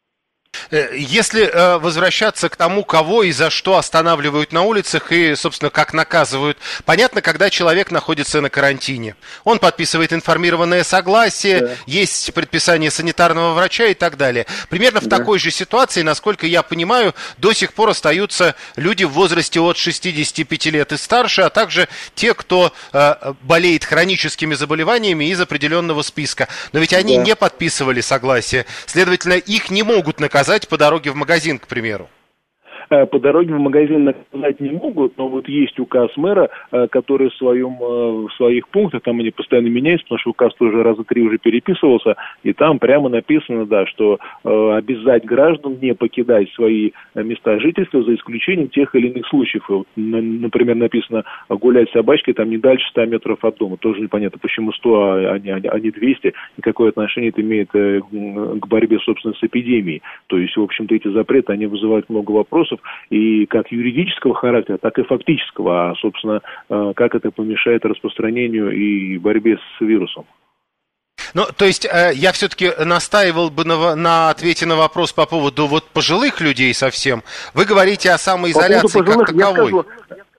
Если э, возвращаться к тому, кого и за что останавливают на улицах и, собственно, как наказывают, понятно, когда человек находится на карантине. Он подписывает информированное согласие, да. Есть предписание санитарного врача и так далее. Примерно в да. такой же ситуации, насколько я понимаю, до сих пор остаются люди в возрасте от шестидесяти пяти лет и старше, а также те, кто э, болеет хроническими заболеваниями из определенного списка. Но ведь они да. не подписывали согласие, следовательно, их не могут наказать по дороге в магазин, к примеру. По дороге в магазин наказать не могут, но вот есть указ мэра, который в, своем, в своих пунктах, там они постоянно меняются, потому что указ тоже раза три уже переписывался, и там прямо написано, да, что э, обязать граждан не покидать свои места жительства за исключением тех или иных случаев. Вот, например, написано гулять с собачкой там не дальше ста метров от дома. Тоже непонятно, почему сто, а не, а не двести, и какое отношение это имеет э, к борьбе, собственно, с эпидемией. То есть, в общем-то, эти запреты, они вызывают много вопросов, и как юридического характера, так и фактического, а, собственно, как это помешает распространению и борьбе с вирусом. Ну, то есть э, я все-таки настаивал бы на, на ответе на вопрос по поводу вот пожилых людей совсем. Вы говорите о самоизоляции по пожилых, как таковой. Я скажу,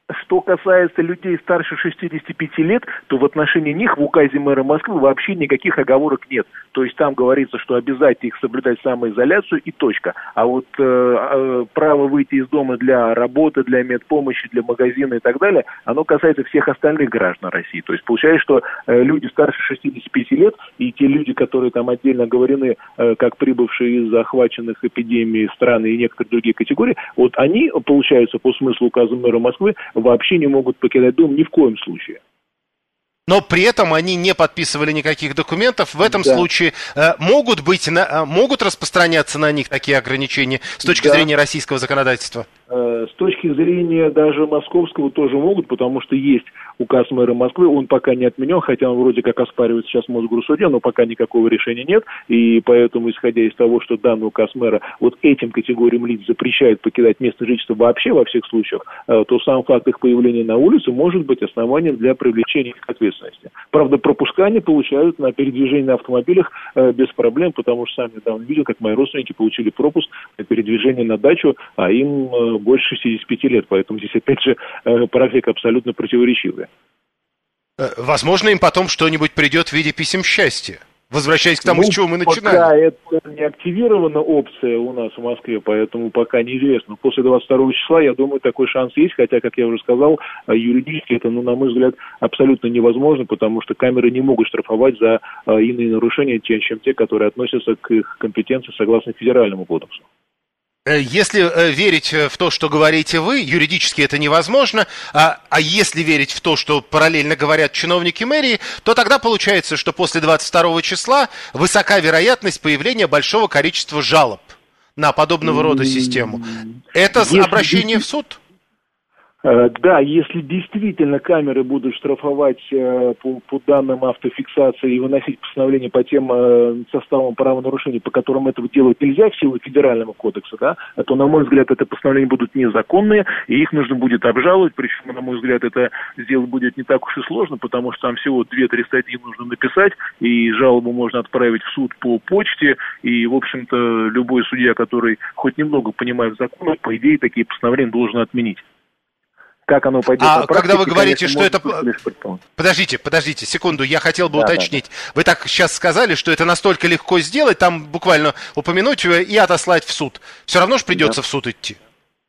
Что касается людей старше шестидесяти пяти лет, то в отношении них в указе мэра Москвы вообще никаких оговорок нет. То есть там говорится, что обязательно их соблюдать самоизоляцию и точка. А вот э, э, право выйти из дома для работы, для медпомощи, для магазина и так далее, оно касается всех остальных граждан России. То есть получается, что э, люди старше шестидесяти пяти лет и те люди, которые там отдельно оговорены, э, как прибывшие из захваченных эпидемией стран и некоторые другие категории, вот они, получается, по смыслу указа мэра Москвы, вообще не могут покидать дом ни в коем случае. Но при этом они не подписывали никаких документов. В этом да. случае э, могут быть, на, могут распространяться на них такие ограничения с точки да. зрения российского законодательства? Э, с точки зрения даже московского тоже могут, потому что есть указ мэра Москвы, он пока не отменен, хотя он вроде как оспаривается сейчас в Мосгорсуде, но пока никакого решения нет, и поэтому, исходя из того, что данный указ мэра вот этим категориям лиц запрещает покидать место жительства вообще во всех случаях, э, то сам факт их появления на улице может быть основанием для привлечения их к ответственности. Правда, пропуска они получают на передвижение на автомобилях э, без проблем, потому что сам недавно видел, как мои родственники получили пропуск на передвижение на дачу, а им э, больше шестидесяти пяти лет, поэтому здесь опять же э, практика абсолютно противоречивая. Возможно, им потом что-нибудь придет в виде писем счастья. Возвращаясь к тому, ну, с чего мы начинали. Пока это не активирована опция у нас в Москве, поэтому пока неизвестно. После двадцать второго числа, я думаю, такой шанс есть, хотя, как я уже сказал, юридически это, ну, на мой взгляд, абсолютно невозможно, потому что камеры не могут штрафовать за иные нарушения, чем те, которые относятся к их компетенции согласно федеральному кодексу. Если э, верить в то, что говорите вы, юридически это невозможно, а, а если верить в то, что параллельно говорят чиновники мэрии, то тогда получается, что после двадцать второго числа высока вероятность появления большого количества жалоб на подобного рода систему. Это если обращение в суд? Да, если действительно камеры будут штрафовать э, по, по данным автофиксации и выносить постановление по тем э, составам правонарушений, по которым этого делать нельзя в силу федерального кодекса, да, то, на мой взгляд, это постановления будут незаконные, и их нужно будет обжаловать, причем, на мой взгляд, это сделать будет не так уж и сложно, потому что там всего две-три статьи нужно написать, и жалобу можно отправить в суд по почте, и, в общем-то, любой судья, который хоть немного понимает в законах, по идее, такие постановления должен отменить. Как оно пойдет а на практике, когда вы говорите, что это... предположить. Подождите, подождите, секунду, я хотел бы да, уточнить. Да. Вы так сейчас сказали, что это настолько легко сделать, там буквально упомянуть и отослать в суд. Все равно же придется да. в суд идти.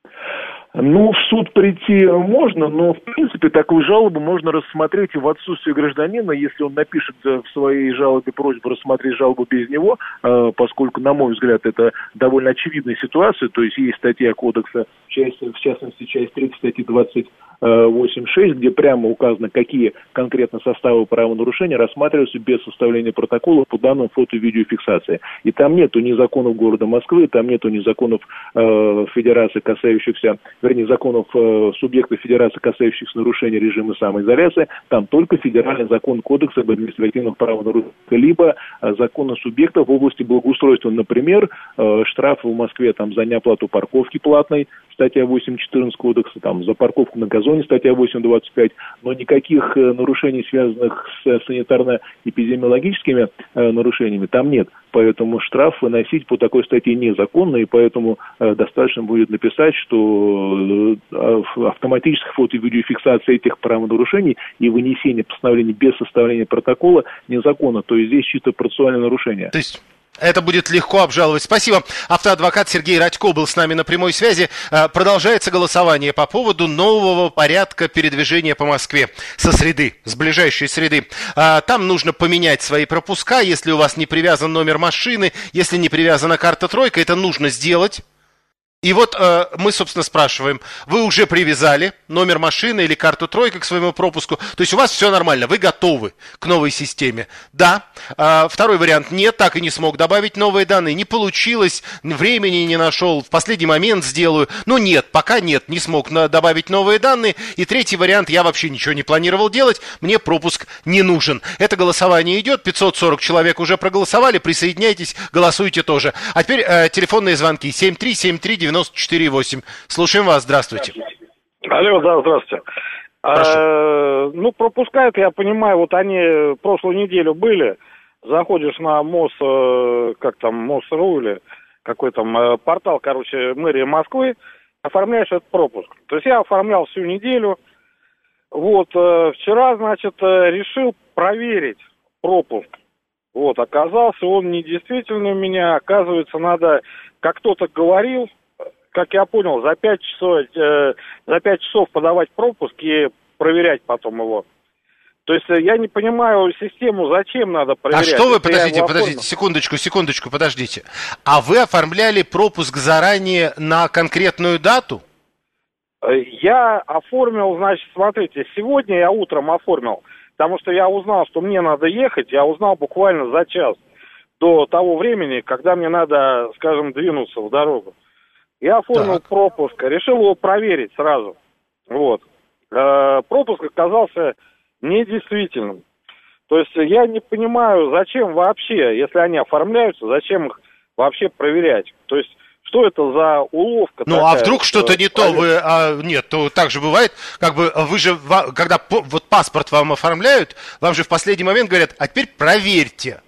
Ну, в суд прийти можно, но, в принципе, такую жалобу можно рассмотреть и в отсутствие гражданина, если он напишет в своей жалобе просьбу рассмотреть жалобу без него, поскольку, на мой взгляд, это довольно очевидная ситуация, то есть есть статья кодекса, в частности, часть третья статьи двадцать восемь шесть, где прямо указано, какие конкретно составы правонарушения рассматриваются без составления протокола по данным фото- и видеофиксации. И там нету ни законов города Москвы, там нету ни законов э, федерации, касающихся, вернее, законов э, субъектов федерации, касающихся нарушения режима самоизоляции, там только федеральный закон Кодекса об административных правонарушениях, либо э, законы субъектов в области благоустройства. Например, э, штрафы в Москве там, за неоплату парковки платной, статья восемь четырнадцать Кодекса, там, за парковку на газоне, статья восемь двадцать пять, но никаких э, нарушений, связанных с э, санитарно-эпидемиологическими э, нарушениями, там нет. Поэтому штраф выносить по такой статье незаконно, и поэтому э, достаточно будет написать, что э, автоматическая фото- и видеофиксация этих правонарушений и вынесение постановлений без составления протокола незаконно. То есть здесь чисто процессуальное нарушение. То есть... Это будет легко обжаловать. Спасибо. Автоадвокат Сергей Радько был с нами на прямой связи. Продолжается голосование по поводу нового порядка передвижения по Москве со среды, с ближайшей среды. Там нужно поменять свои пропуска, если у вас не привязан номер машины, если не привязана карта тройка, это нужно сделать. И вот э, мы, собственно, спрашиваем, вы уже привязали номер машины или карту тройка к своему пропуску, то есть у вас все нормально, вы готовы к новой системе? Да. Э, второй вариант, нет, так и не смог добавить новые данные, не получилось, времени не нашел, в последний момент сделаю. Ну нет, пока нет, не смог на- добавить новые данные. И третий вариант, я вообще ничего не планировал делать, мне пропуск не нужен. Это голосование идет, пятьсот сорок человек уже проголосовали, присоединяйтесь, голосуйте тоже. А теперь э, телефонные звонки семь три семь три девяносто четыре восемь. Слушаем вас, здравствуйте. Алло, да, здравствуйте. А, ну, пропускают, я понимаю, вот они прошлую неделю были, заходишь на МОС, как там, МОС.ру или какой там портал, короче, мэрии Москвы, оформляешь этот пропуск. То есть я оформлял всю неделю. Вот, э, вчера, значит, э, решил проверить пропуск. Вот, оказался он недействительный у меня. Оказывается, надо, как кто-то говорил, как я понял, за пять часов, э, за пять часов подавать пропуск и проверять потом его. То есть я не понимаю систему, зачем надо проверять. А что вы, подождите, подождите, секундочку, секундочку, подождите. А вы оформляли пропуск заранее на конкретную дату? Я оформил, значит, смотрите, сегодня я утром оформил, потому что я узнал, что мне надо ехать, я узнал буквально за час до того времени, когда мне надо, скажем, двинуться в дорогу. Я оформил так. пропуск, решил его проверить сразу. Вот. Э, пропуск оказался недействительным. То есть я не понимаю, зачем вообще, если они оформляются, зачем их вообще проверять. То есть что это за уловка? Ну, такая, а вдруг что-то не то, вы, а, нет, то так же бывает, как бы вы же, когда вот паспорт вам оформляют, вам же в последний момент говорят, а теперь проверьте.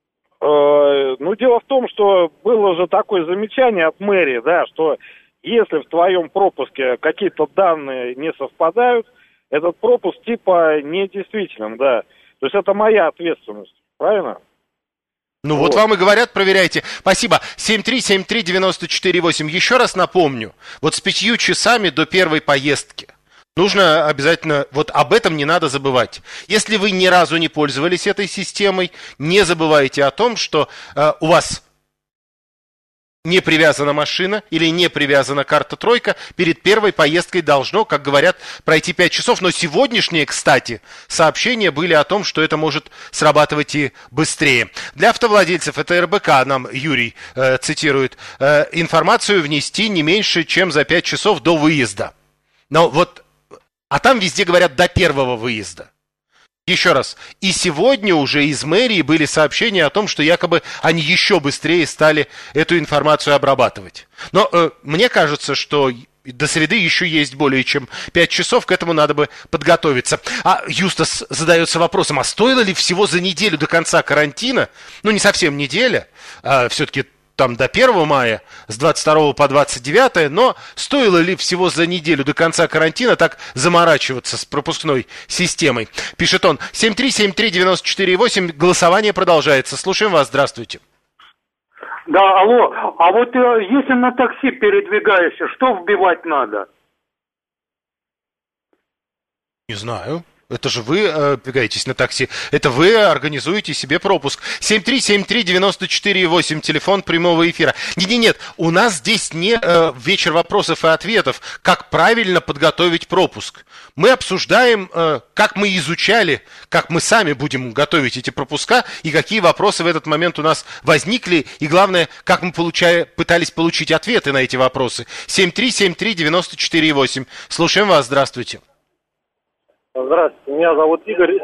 Э, ну, дело в том, что было же такое замечание от мэрии, да, что если в твоем пропуске какие-то данные не совпадают, этот пропуск типа недействителен, да. То есть это моя ответственность, правильно? Ну вот. вот вам и говорят, проверяйте. Спасибо. семь три семь три девяносто четыре восемь. Еще раз напомню, вот с пятью часами до первой поездки нужно обязательно, вот об этом не надо забывать. Если вы ни разу не пользовались этой системой, не забывайте о том, что э, у вас не привязана машина или не привязана карта-тройка, перед первой поездкой должно, как говорят, пройти пять часов. Но сегодняшние, кстати, сообщения были о том, что это может срабатывать и быстрее. Для автовладельцев, это эр бэ ка, нам Юрий э, цитирует, э, информацию внести не меньше, чем за пять часов до выезда. Но вот, а там везде говорят до первого выезда. Еще раз, и сегодня уже из мэрии были сообщения о том, что якобы они еще быстрее стали эту информацию обрабатывать. Но э, мне кажется, что до среды еще есть более чем пять часов, к этому надо бы подготовиться. А Юстас задается вопросом, а стоило ли всего за неделю до конца карантина, ну не совсем неделя, а все-таки там до первого мая, с двадцать второго по двадцать девятое, но стоило ли всего за неделю до конца карантина так заморачиваться с пропускной системой? Пишет он. семь три семь три девяносто четыре восемь. Голосование продолжается. Слушаем вас. Здравствуйте. Да, алло. А вот э, если на такси передвигаешься, что вбивать надо? Не знаю. Это же вы э, бегаетесь на такси. Это вы организуете себе пропуск. семь три семь три девяносто четыре восемь. Телефон прямого эфира. Нет, нет, нет. У нас здесь не э, вечер вопросов и ответов. Как правильно подготовить пропуск. Мы обсуждаем, э, как мы изучали, как мы сами будем готовить эти пропуска, и какие вопросы в этот момент у нас возникли. И главное, как мы получая, пытались получить ответы на эти вопросы. семь три семь три девяносто четыре восемь. Слушаем вас. Здравствуйте. Здравствуйте, меня зовут Игорь.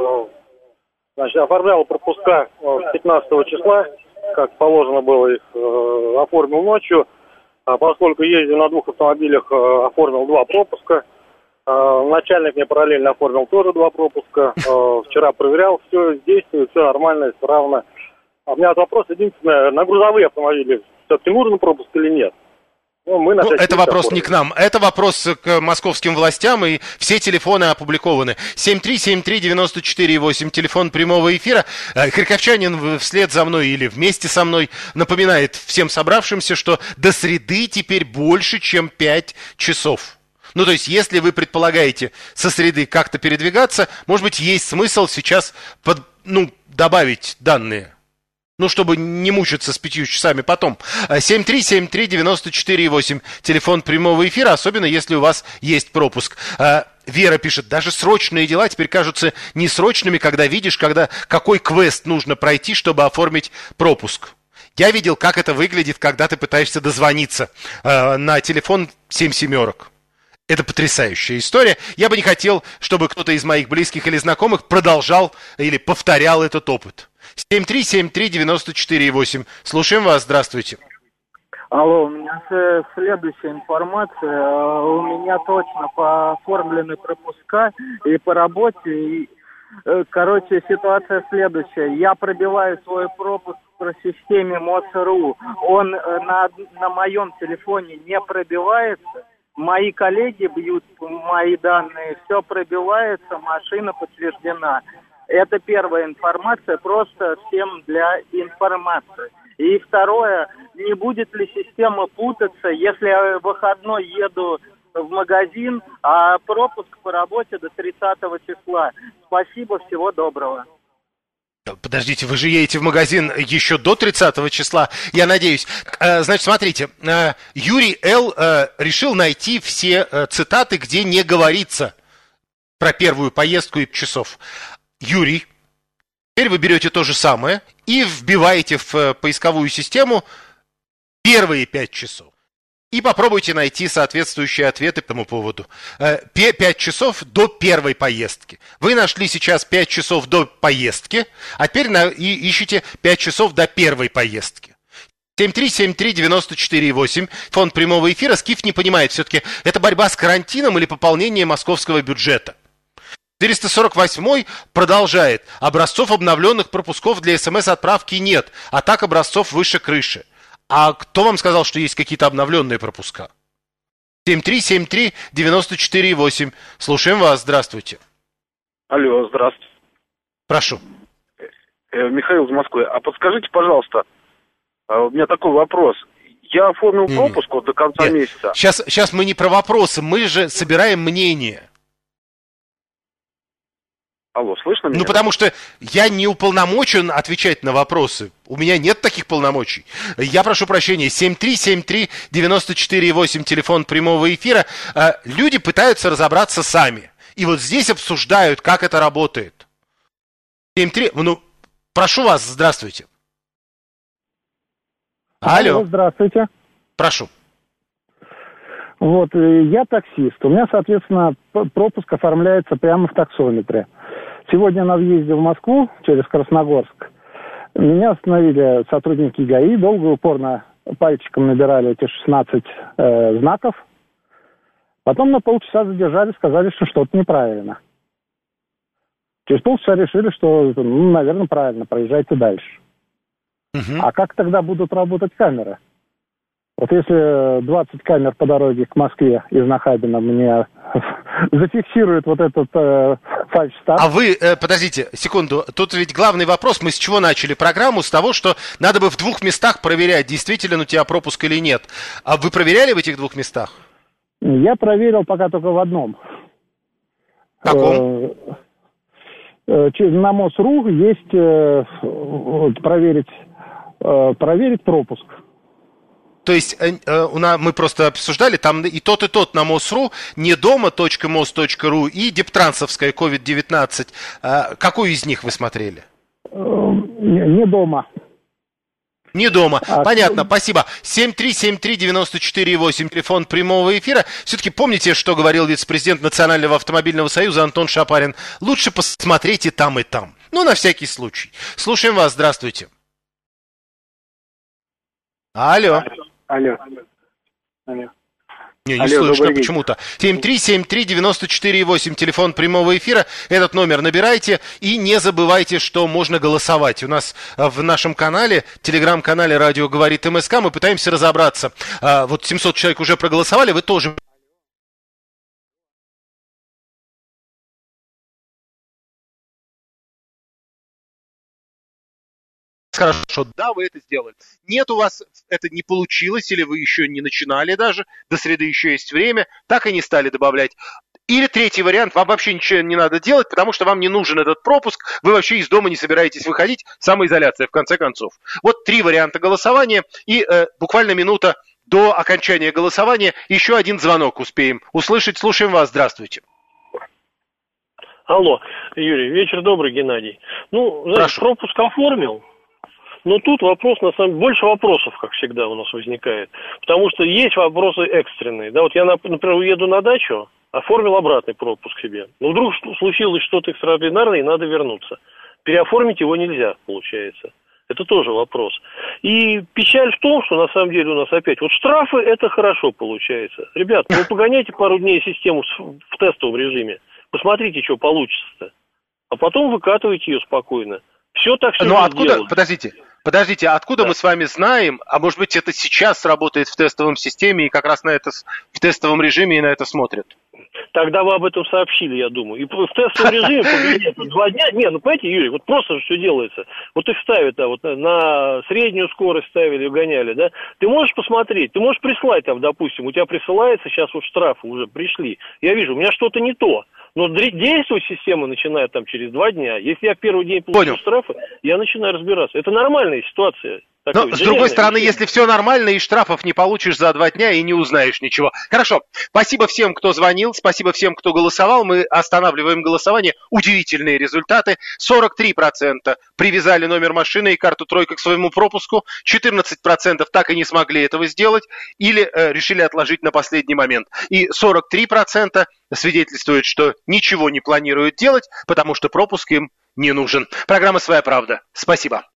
Значит, оформлял пропуска пятнадцатого числа, как положено было, их оформил ночью. А поскольку ездил на двух автомобилях, оформил два пропуска. Начальник мне параллельно оформил тоже два пропуска. Вчера проверял, все действует, все нормально, исправно. А у меня вопрос единственный, на грузовые автомобили все-таки нужен пропуск или нет? Ну, мы ну, это вопрос не к нам, это вопрос к московским властям, и все телефоны опубликованы. семь три семь три девяносто четыре восемь, телефон прямого эфира. Харьковчанин вслед за мной или вместе со мной напоминает всем собравшимся, что до среды теперь больше, чем пять часов. Ну, то есть, если вы предполагаете со среды как-то передвигаться, может быть, есть смысл сейчас под, ну, добавить данные. Ну, чтобы не мучиться с пятью часами потом. семь три семь три девяносто четыре восемь. Телефон прямого эфира, особенно если у вас есть пропуск. Вера пишет, даже срочные дела теперь кажутся несрочными, когда видишь, когда, какой квест нужно пройти, чтобы оформить пропуск. Я видел, как это выглядит, когда ты пытаешься дозвониться на телефон семь семерок. Это потрясающая история. Я бы не хотел, чтобы кто-то из моих близких или знакомых продолжал или повторял этот опыт. семь три семь три девяносто четыре восемь. Слушаем вас. Здравствуйте. Алло, у меня следующая информация. У меня точно пооформлены пропуска и по работе. И, короче, ситуация следующая. Я пробиваю свой пропуск по системе МОСРУ, он на, на моем телефоне не пробивается. Мои коллеги бьют мои данные, все пробивается, машина подтверждена. Это первая информация, просто всем для информации. И второе, не будет ли система путаться, если я в выходной еду в магазин, а пропуск по работе до тридцатого числа. Спасибо, всего доброго. Подождите, вы же едете в магазин еще до тридцатого числа, я надеюсь. Значит, смотрите, Юрий Л. решил найти все цитаты, где не говорится про первую поездку и часов. Юрий, теперь вы берете то же самое и вбиваете в поисковую систему первые пять часов. И попробуйте найти соответствующие ответы по этому поводу. пять часов до первой поездки. Вы нашли сейчас пять часов до поездки, а теперь на, и ищите пять часов до первой поездки. семь три семь три девять четыре восемь. Фонд прямого эфира. Скиф не понимает, все-таки это борьба с карантином или пополнение московского бюджета. четыреста сорок восьмой продолжает. Образцов обновленных пропусков для смс-отправки нет, а так образцов выше крыши. А кто вам сказал, что есть какие-то обновленные пропуска? семь три семь три девять четыре восемь. Слушаем вас, здравствуйте. Алло, здравствуйте. Прошу. Михаил из Москвы. А подскажите, пожалуйста, у меня такой вопрос. Я оформил пропуск вот до конца Нет, месяца. Сейчас, сейчас мы не про вопросы, мы же собираем мнение. Алло, слышно меня? Ну, потому что я не уполномочен отвечать на вопросы. У меня нет таких полномочий. Я прошу прощения. семь три семь три девять четыре восемь, телефон прямого эфира. Люди пытаются разобраться сами. И вот здесь обсуждают, как это работает. семь три... Ну, прошу вас, здравствуйте. Алло. Алло, здравствуйте. Прошу. Вот, я таксист. У меня, соответственно, пропуск оформляется прямо в таксометре. Сегодня на въезде в Москву через Красногорск меня остановили сотрудники ГАИ, долго и упорно пальчиком набирали эти шестнадцать э, знаков. Потом на полчаса задержали, сказали, что что-то неправильно. Через полчаса решили, что, ну, наверное, правильно, проезжайте дальше. Угу. А как тогда будут работать камеры? Вот если двадцать камер по дороге к Москве из Нахабина мне зафиксируют вот этот э, фальш-старт. А вы, э, подождите, секунду, тут ведь главный вопрос, мы с чего начали программу? С того, что надо бы в двух местах проверять, действительно у тебя пропуск или нет. А вы проверяли в этих двух местах? Я проверил пока только в одном. Каком? Э, э, на МОСРУ есть э, вот, проверить, э, проверить пропуск. То есть э, э, у нас, мы просто обсуждали, там и тот, и тот на МОСРУ, не дома точка мос точка ру и Дептрансовская ковид девятнадцать. Э, какую из них вы смотрели? Не, не дома. Не дома. А, Понятно, что... спасибо. семь три семь три девять четыре восемь, телефон прямого эфира. Все-таки помните, что говорил вице-президент Национального автомобильного союза Антон Шапарин? Лучше посмотрите там и там. Ну, на всякий случай. Слушаем вас, здравствуйте. Алло. Алло. Алло. Не, не Алло, слышно почему-то. семь три семь три девять четыре восемь, телефон прямого эфира. Этот номер набирайте. И не забывайте, что можно голосовать. У нас в нашем канале, телеграм-канале «Радио говорит МСК», мы пытаемся разобраться. Вот семьсот человек уже проголосовали, вы тоже... Хорошо, да, вы это сделали. Нет, у вас это не получилось, или вы еще не начинали даже, до среды еще есть время, так и не стали добавлять. Или третий вариант, вам вообще ничего не надо делать, потому что вам не нужен этот пропуск, вы вообще из дома не собираетесь выходить, самоизоляция в конце концов. Вот три варианта голосования, и э, буквально минута до окончания голосования еще один звонок успеем услышать. Слушаем вас, здравствуйте. Алло, Юрий, вечер добрый, Геннадий. Ну, знаете, пропуск оформил. Но тут вопрос, на самом деле, больше вопросов, как всегда, у нас возникает. Потому что есть вопросы экстренные. Да, вот я, например, уеду на дачу, оформил обратный пропуск себе. Но вдруг случилось что-то экстраординарное, и надо вернуться. Переоформить его нельзя, получается. Это тоже вопрос. И печаль в том, что на самом деле у нас опять... Вот штрафы, это хорошо получается. Ребят, ну погоняйте пару дней систему в тестовом режиме. Посмотрите, что получится-то. А потом выкатывайте ее спокойно. Все так все Ну откуда, делают. Подождите, Подождите, откуда да. мы с вами знаем, а может быть это сейчас работает в тестовом системе и как раз на это в тестовом режиме и на это смотрят? Тогда вы об этом сообщили, я думаю. И в тестовом режиме поглядеть два дня. Не, ну понимаете, Юрий, вот просто все делается. Вот их ставят, да, вот на среднюю скорость ставили, гоняли, да. Ты можешь посмотреть, ты можешь прислать там, допустим, у тебя присылается, сейчас вот штрафы уже пришли. Я вижу, у меня что-то не то. Но действовать система начинает там через два дня. Если я в первый день получу Понял. штрафы, я начинаю разбираться. Это нормальная ситуация. Но, с другой стороны, если все нормально, и штрафов не получишь за два дня, и не узнаешь ничего. Хорошо. Спасибо всем, кто звонил, спасибо всем, кто голосовал. Мы останавливаем голосование. Удивительные результаты. сорок три процента привязали номер машины и карту «Тройка» к своему пропуску. четырнадцать процентов так и не смогли этого сделать или э, решили отложить на последний момент. И сорок три процента свидетельствуют, что ничего не планируют делать, потому что пропуск им не нужен. Программа «Своя правда». Спасибо.